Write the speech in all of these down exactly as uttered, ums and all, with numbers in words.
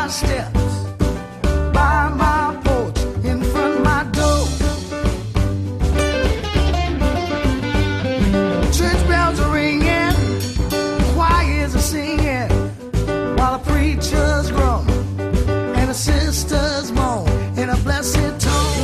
steps, by my porch, in front of my door. Church bells are ringing, choirs are singing, while the preachers groan and the sisters moan in a blessed tone.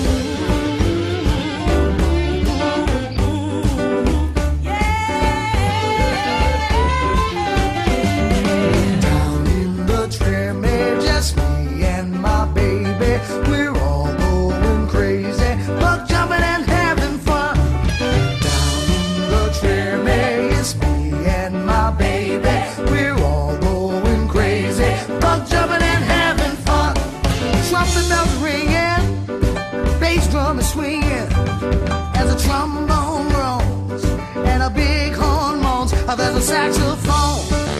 We're all going crazy, buck jumping and having fun. Down in the tramway, it's me and my baby. We're all going crazy, buck jumping and having fun. Trumpet bells ringing, bass drum is swinging, as a trombone groans and a big horn moans. Oh, there's a saxophone.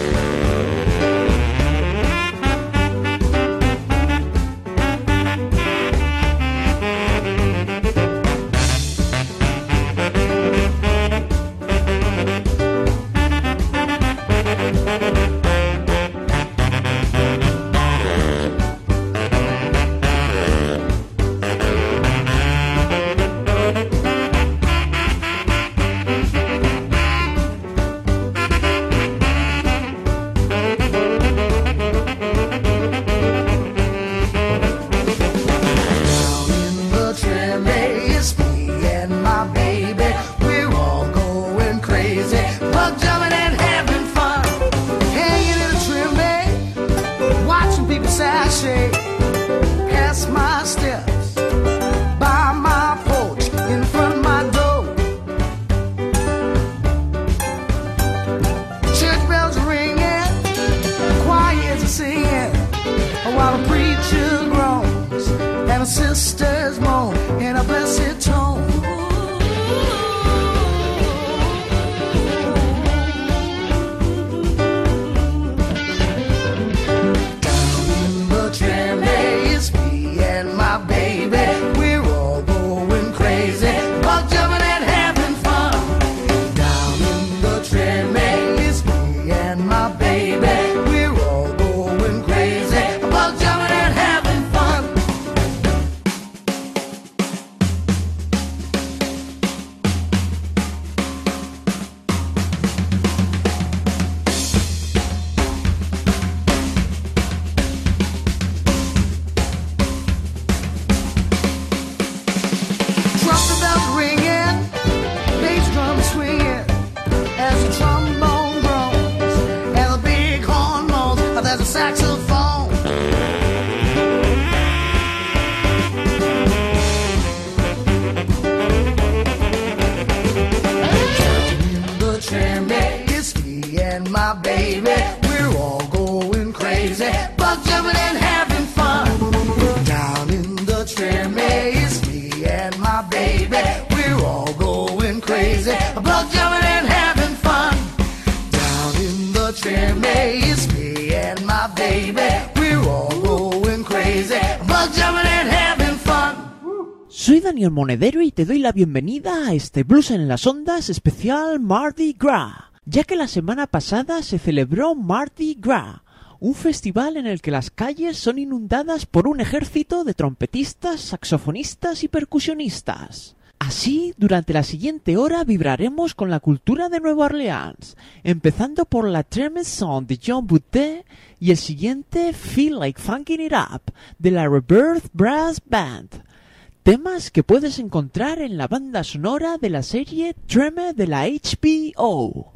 Past my steps, by my porch, in front of my door. Church bells are ringing, choirs are singing, while the preacher groans and the sisters moan in a blessed tone. Saxophone. In the tramway, it's me and my baby. We're all going crazy, buck jumping and having fun. Down in the tramway, it's me and my baby. We're all going crazy, buck jumping and having fun. Down in the tramway, it's me and my baby, we're all going crazy, buck jumping and having fun. Soy Daniel Monedero y te doy la bienvenida a este Blues en las Ondas especial Mardi Gras, ya que la semana pasada se celebró Mardi Gras, un festival en el que las calles son inundadas por un ejército de trompetistas, saxofonistas y percusionistas. Así, durante la siguiente hora vibraremos con la cultura de Nueva Orleans, empezando por la Tremaison de John Boutet y el siguiente Feel Like Funkin' It Up de la Rebirth Brass Band, temas que puedes encontrar en la banda sonora de la serie Treme de la H B O.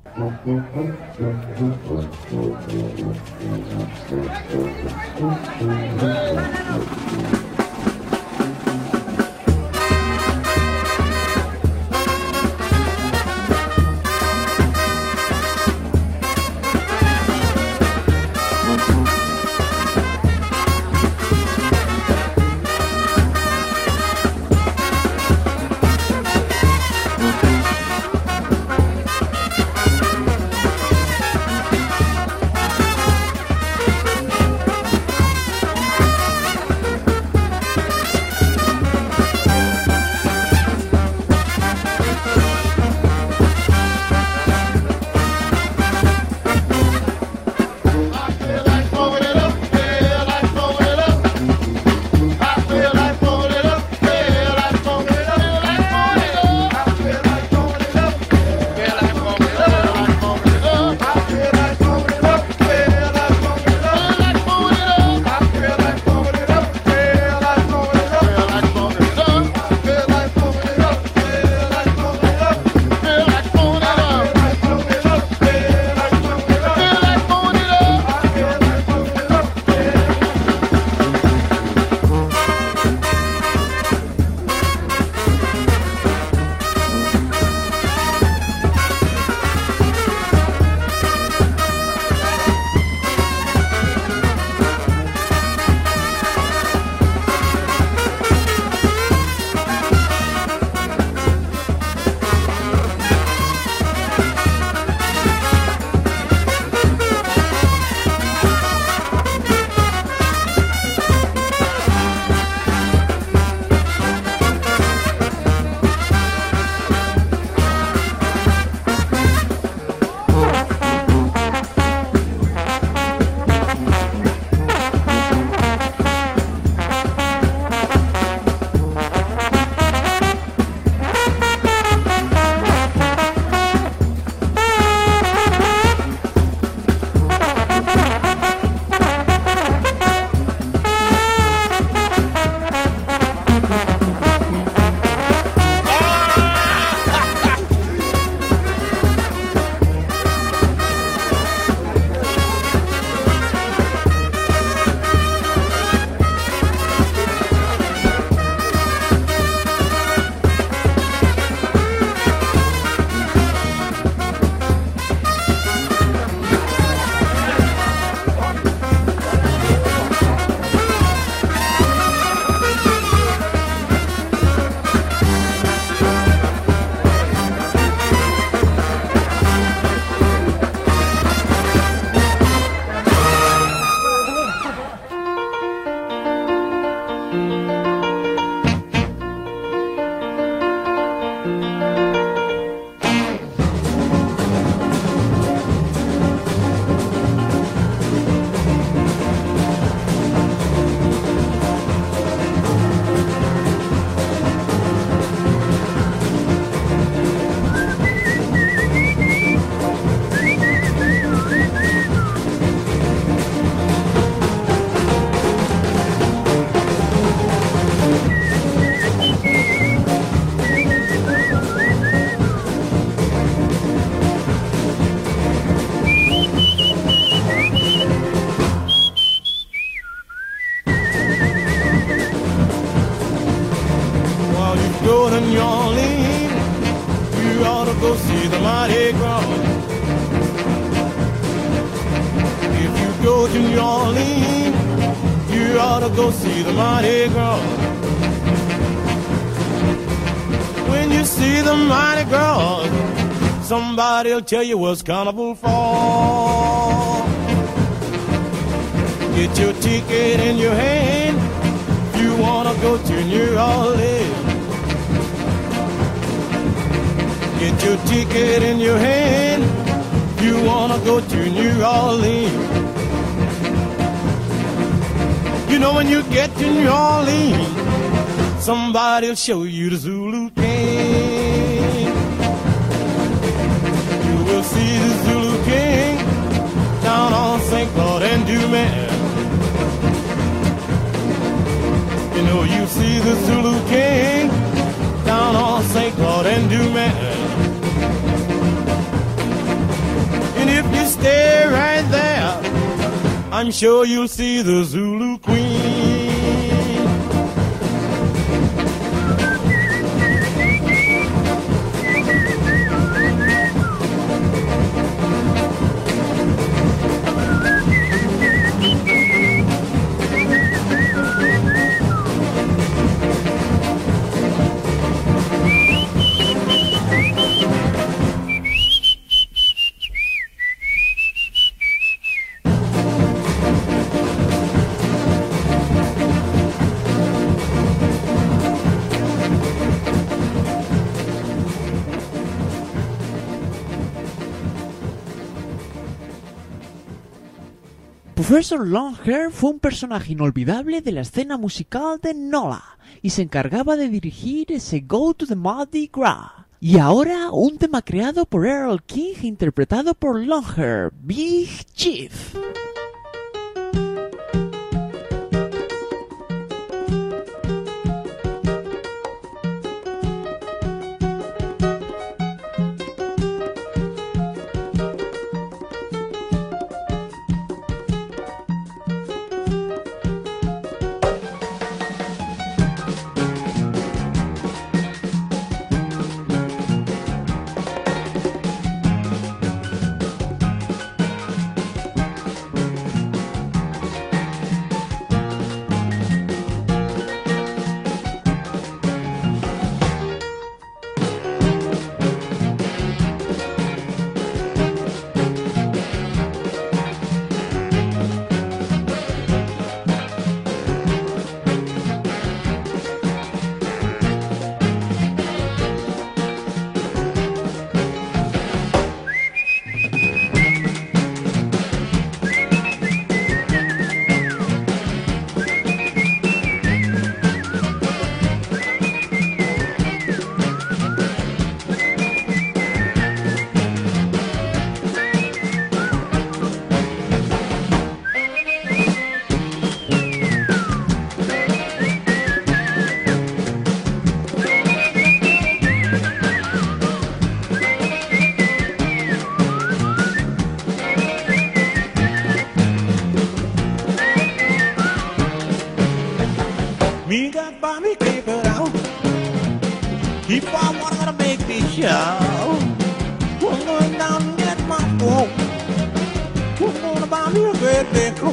go to New Orleans, you ought to go see the Mardi Gras. If you go to New Orleans, you ought to go see the Mardi Gras. When you see the Mardi Gras, somebody'll tell you what's carnival for. Get your ticket in your hand, you wanna go to New Orleans. Get your ticket in your hand, you wanna go to New Orleans. You know when you get to New Orleans, somebody'll show you the Zulu King. You will see the Zulu King down on Saint Claude and Dumas. You know you see the Zulu King down on Saint Claude and Dumas. And if you stay right there, I'm sure you'll see the Zulu Queen. Professor Longhair fue un personaje inolvidable de la escena musical de Nola y se encargaba de dirigir ese Go to the Mardi Gras. Y ahora un tema creado por Earl King e interpretado por Longhair, Big Chief. Me got by me, keep it out. Keep on wanting to make me shout. I'm going down and get my phone. I'm gonna buy me a great big coat.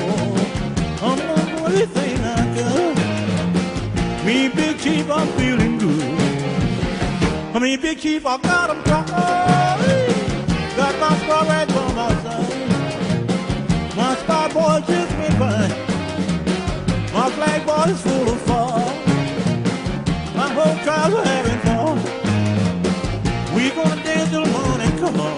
I'm gonna do everything I can. Me, Big Chief, I'm feeling good. I mean, Big Chief, I got him covered. Got my strawberry on my side. My star boy just me fine. My flag boy is full of fun. My whole crowd's are having fun. We gonna dance till morning, come on.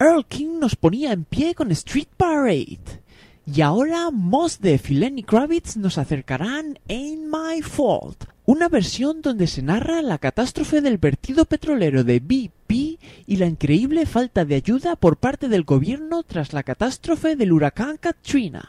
Earl King nos ponía en pie con Street Parade. Y ahora Mos Def y Lenny Kravitz nos acercarán Ain't My Fault, una versión donde se narra la catástrofe del vertido petrolero de B P y la increíble falta de ayuda por parte del gobierno tras la catástrofe del huracán Katrina.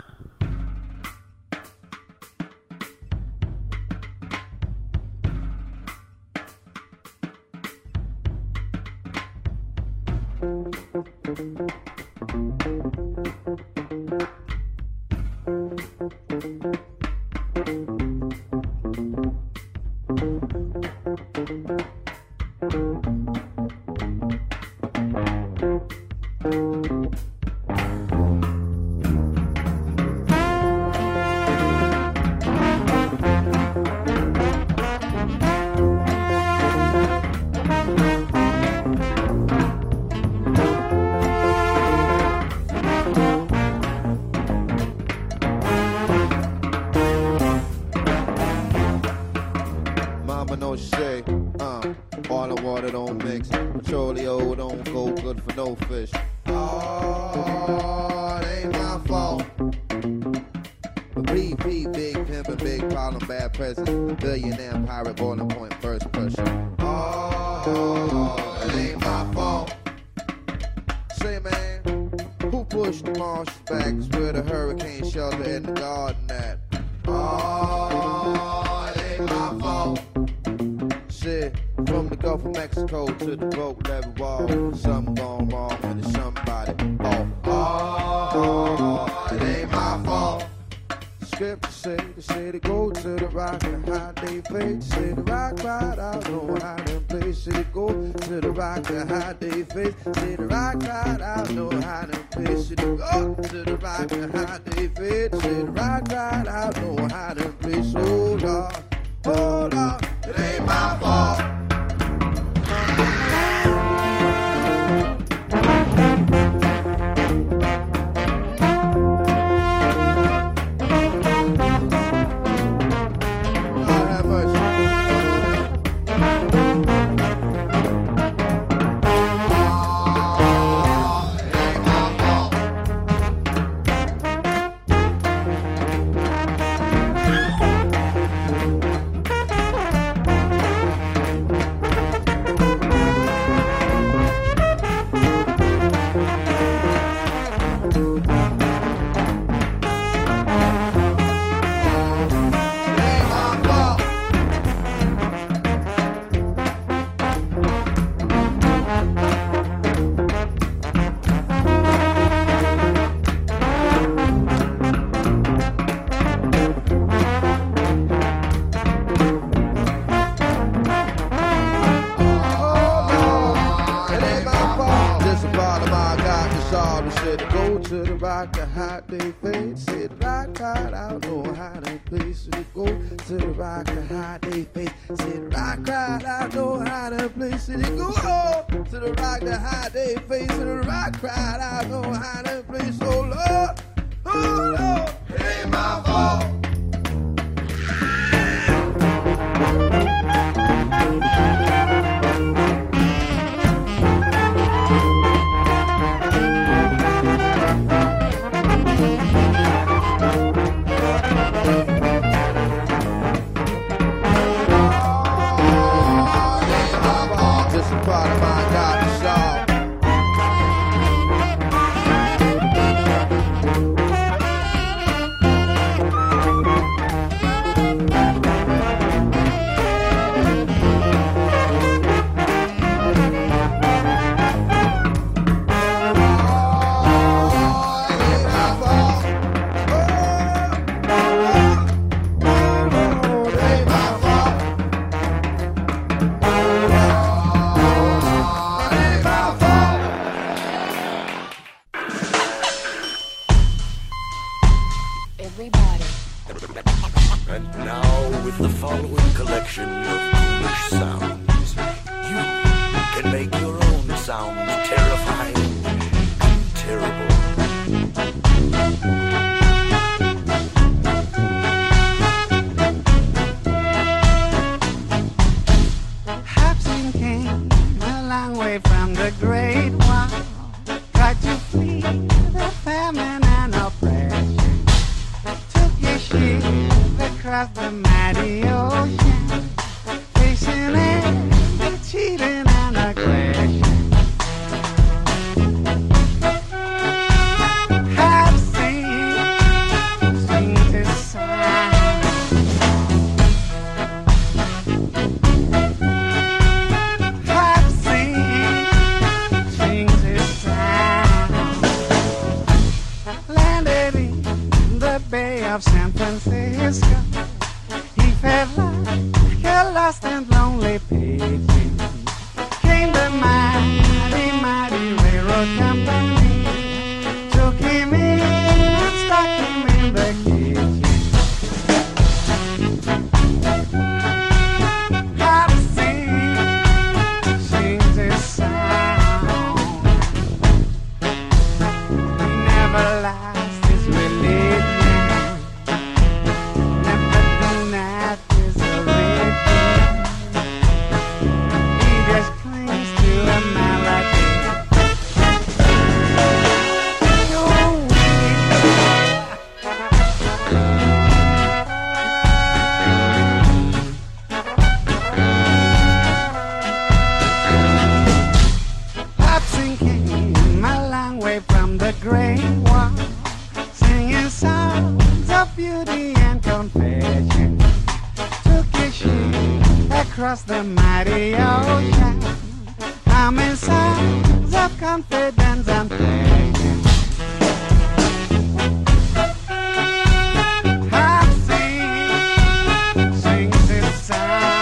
of San Francisco. He felt like a lost and lonely pigeon. Came the mighty, mighty railroad company, took him in and stuck him in the kitchen. Pop sings, sings his song. He never lost his religion, never denied his origin. He just clings to a melody. Popsing came a long way from the Great Wall, singing songs of beauty and confession. Took his ship across the mighty ocean, humming songs of confidence and pleasure. Popsing sings his song.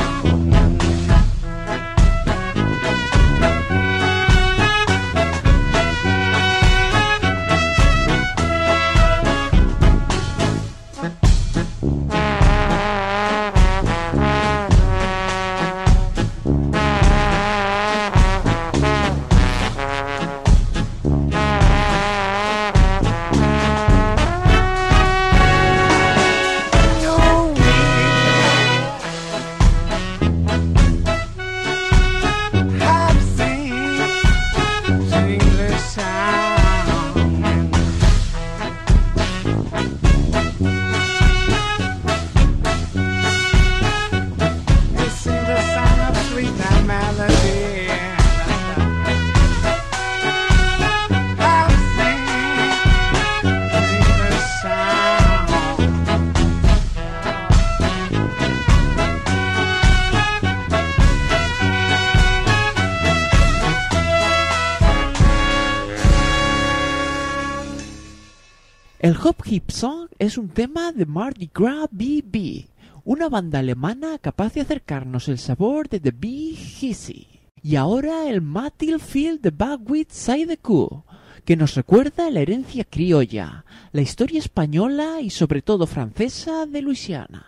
El Hop Hip Song es un tema de Mardi Gras B B, una banda alemana capaz de acercarnos el sabor de The Bee Gees. Y ahora el Matil Field de Bagwit Saideku, que nos recuerda la herencia criolla, la historia española y sobre todo francesa de Luisiana.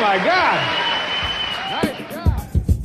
my God! Nice job!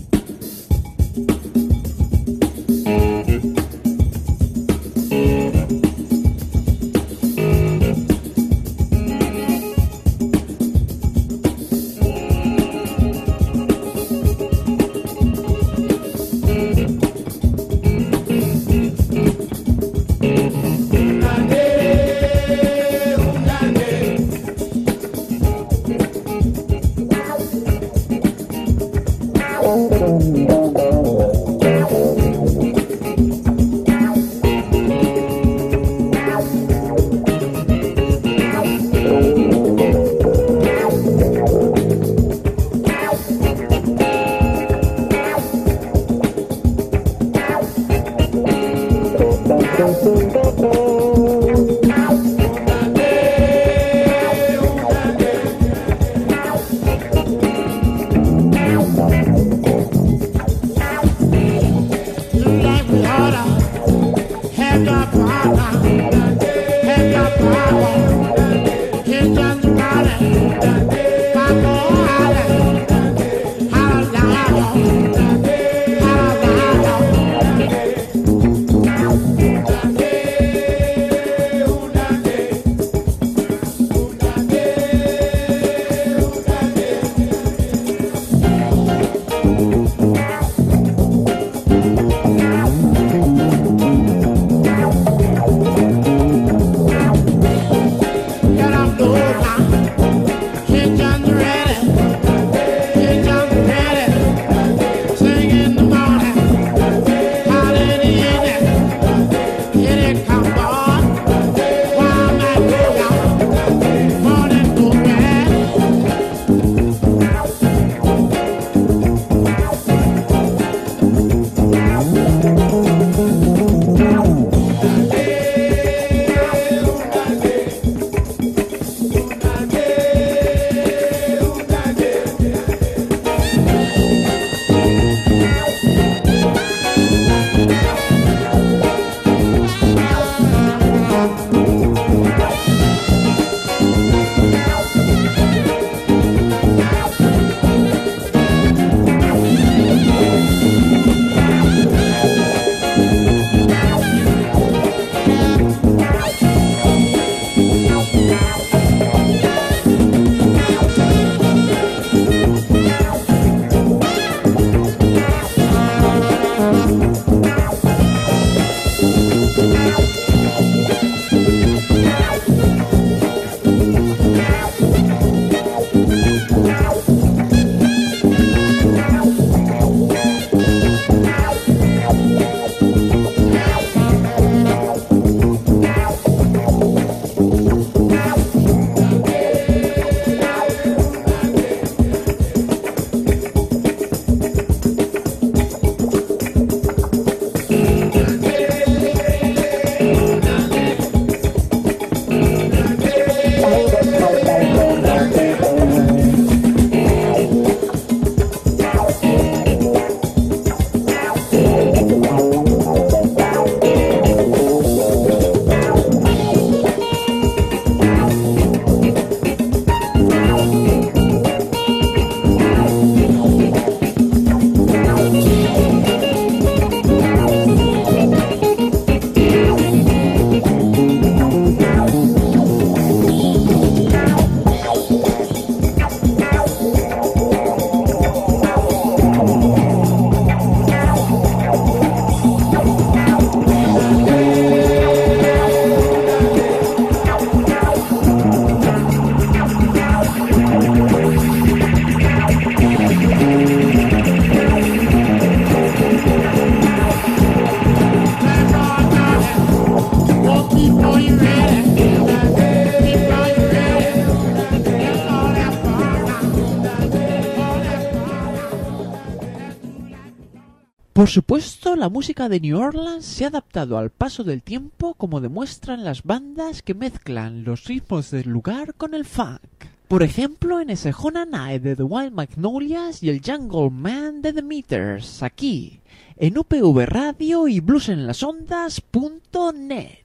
Por supuesto, la música de New Orleans se ha adaptado al paso del tiempo, como demuestran las bandas que mezclan los ritmos del lugar con el funk. Por ejemplo, en ese Hona Night de The Wild Magnolias y el Jungle Man de The Meters, aquí, en U P V Radio y blues en las ondas punto net.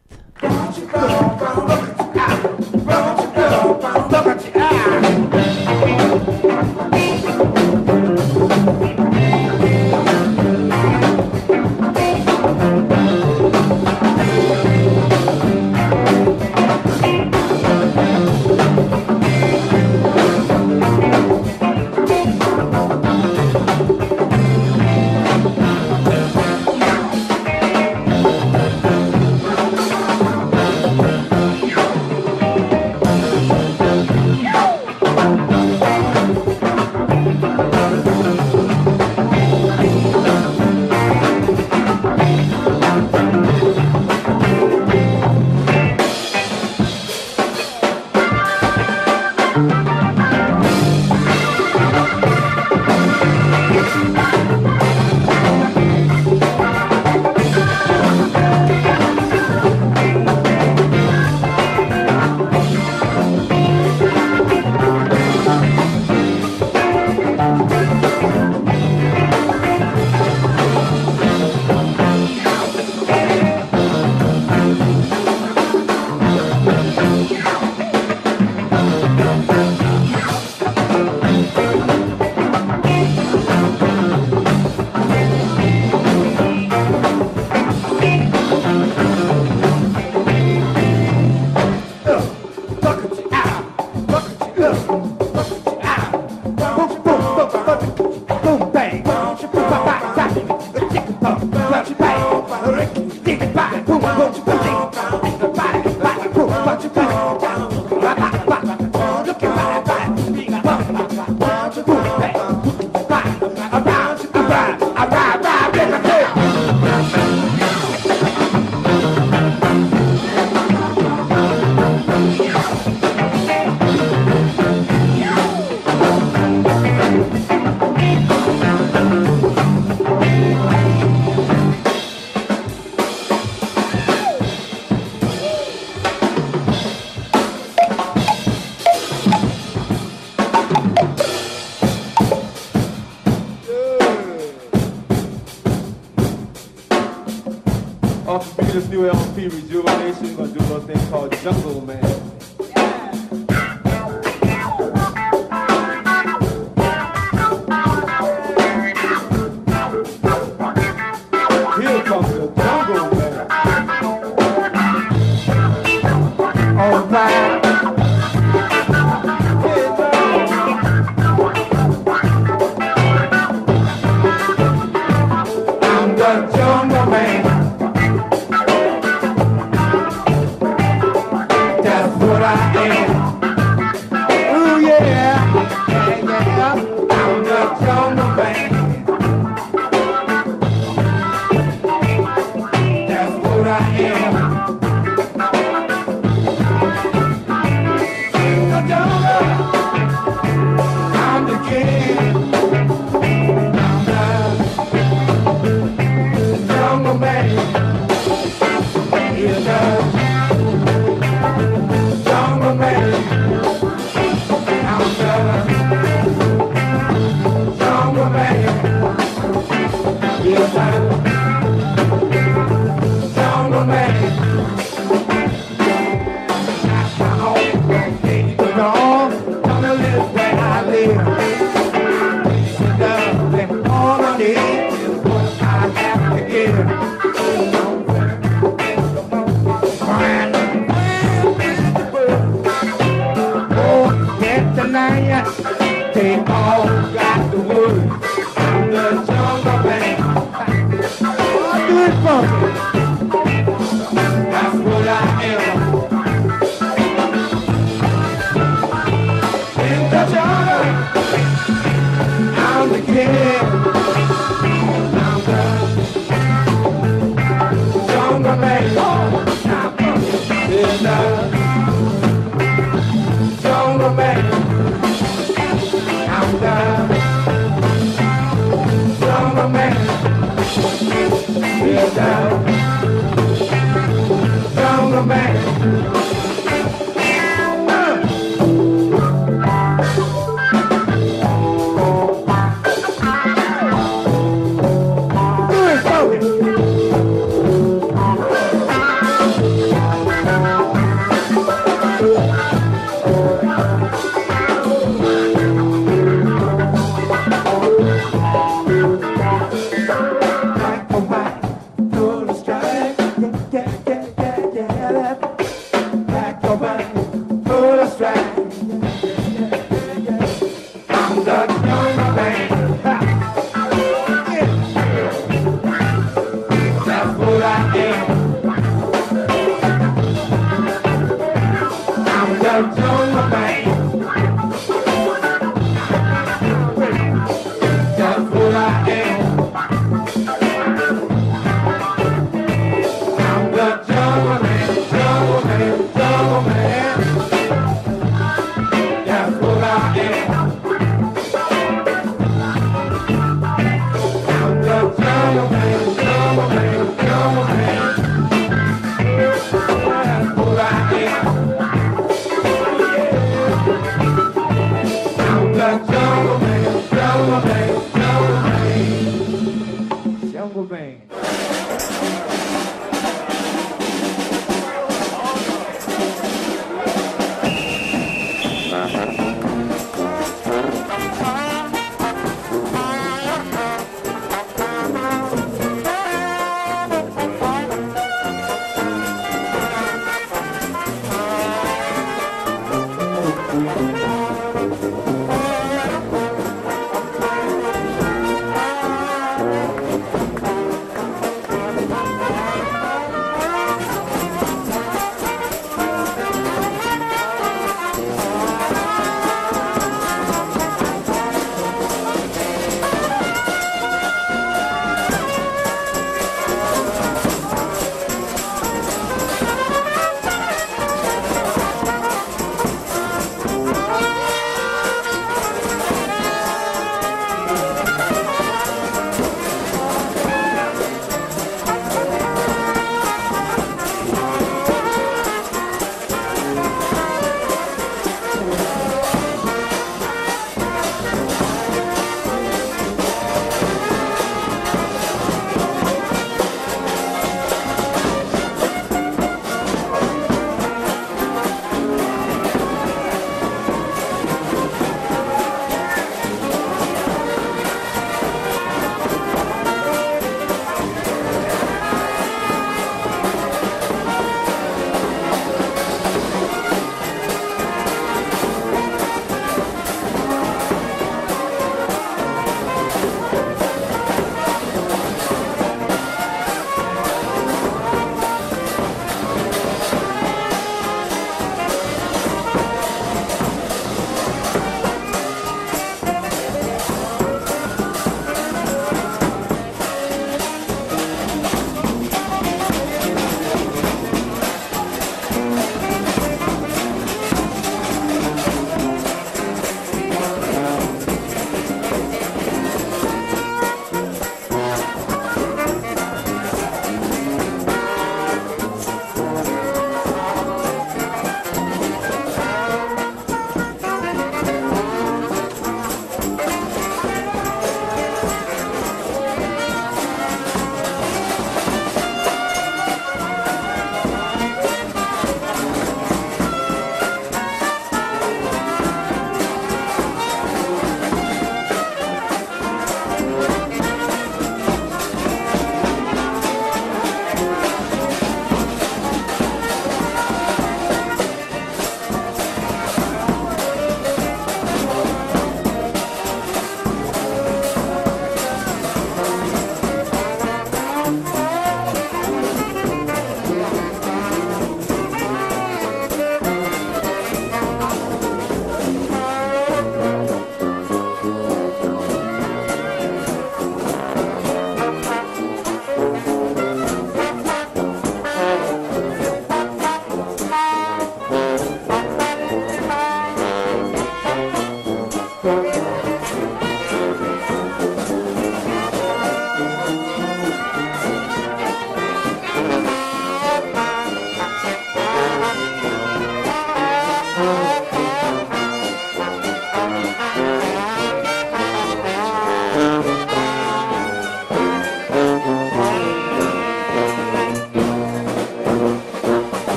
Don't you go, look at you, look at you, look at you, me this new L P, Rejuvenation. Gonna do a little thing called Jungle Man. Here comes the Jungle Man. All right. I'm the Jungle Man. That's what I am. Ooh yeah, yeah, yeah. I'm the Jungle Man. That's what I am. The jungle. I'm the king. I'm the Jungle Man. He's the Jungle Man. I'm the Jungle Man. He's the Jungle Man. That's my home. Take it on. Jungle is where I live. And uh, all I need is what I have to give. They all got the word. I'm the Jungle Man. I'll do it for me. That's what I am. In the jungle, I'm the king. I'm the Jungle Man. In the Jungle Man. I'm the Jungle Man. We're the Jungle Man. Do it for me. Jungle Man.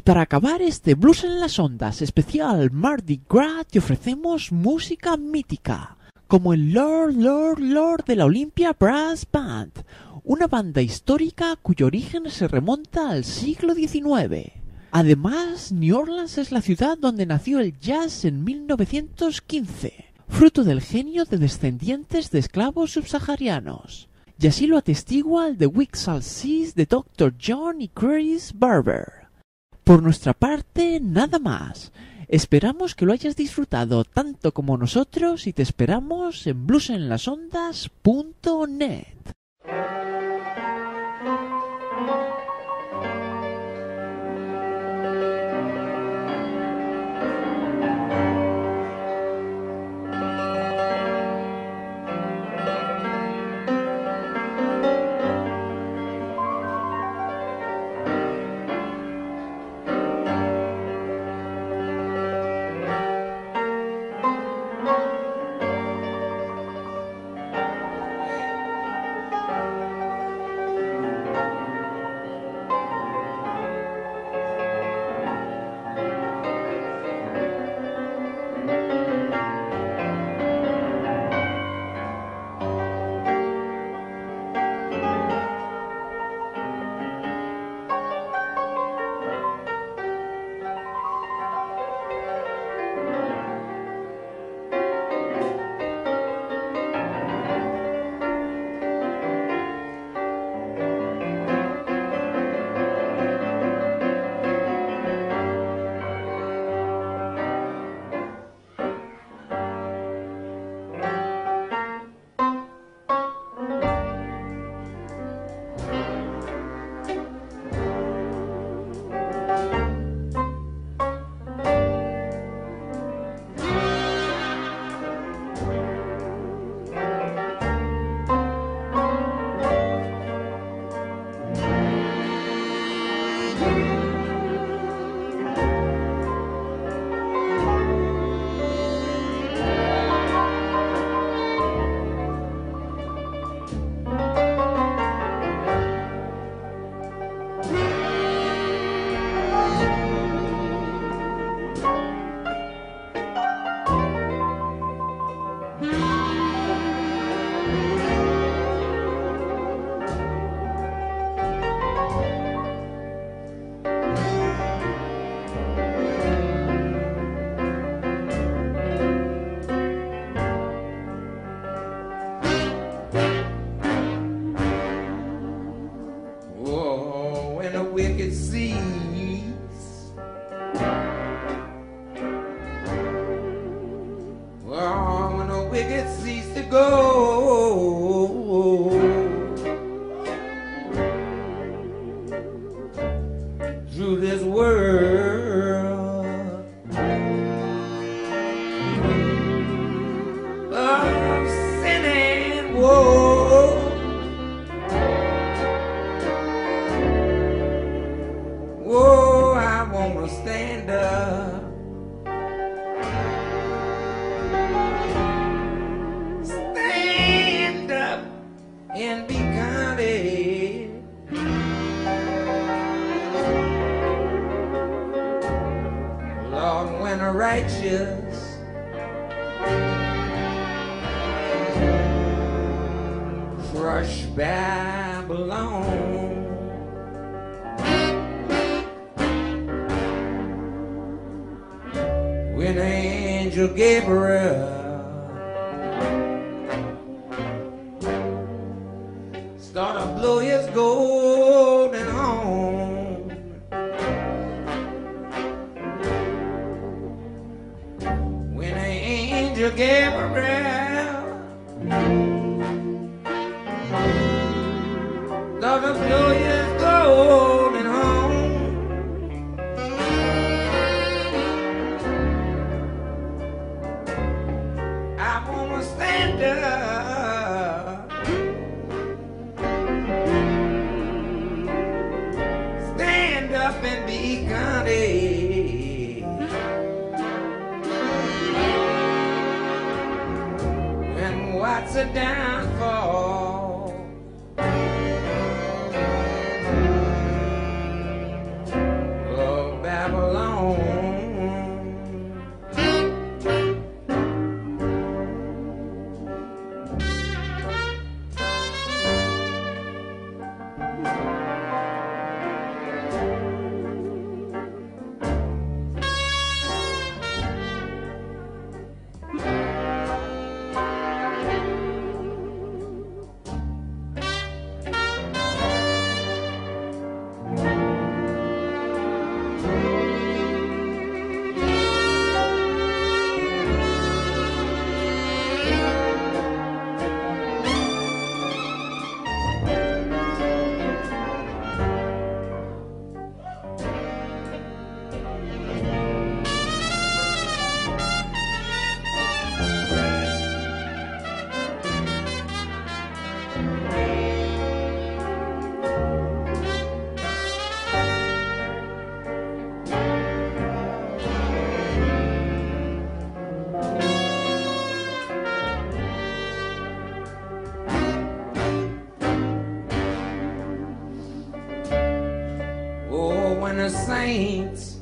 para acabar este Blues en las Ondas especial Mardi Gras te ofrecemos música mítica, como el Lord, Lord, Lord de la Olympia Brass Band, una banda histórica cuyo origen se remonta al siglo diecinueve. Además, New Orleans es la ciudad donde nació el jazz en mil novecientos quince, fruto del genio de descendientes de esclavos subsaharianos. Y así lo atestigua el The Wixall Seas de doctor John y Chris Barber. Por nuestra parte, nada más. Esperamos que lo hayas disfrutado tanto como nosotros y te esperamos en blues en las ondas punto net. About saints,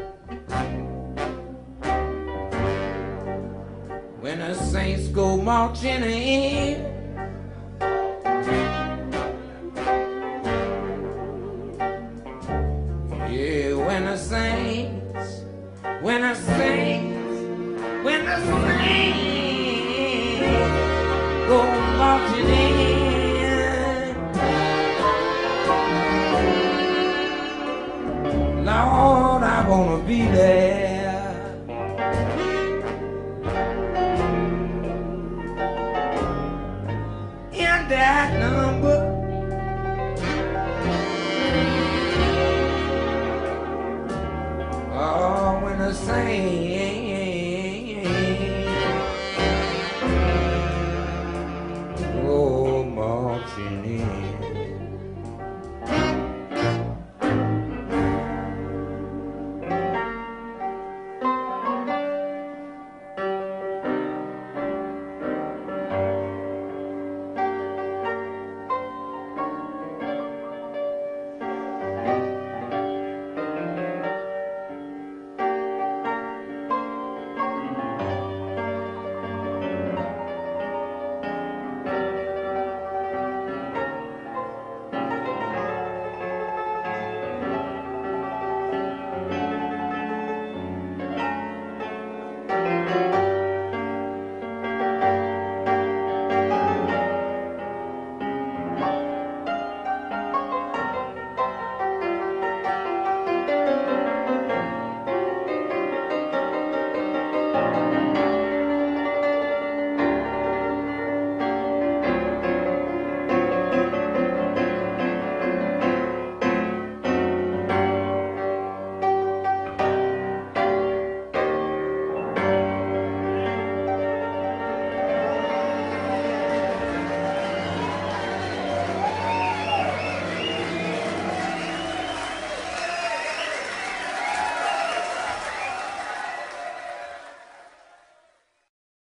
when the saints go marching in, yeah, when the saints, when the saints, when the saints go marching in. Lord, I wanna be there. In that number. Oh, when the saints go marching in.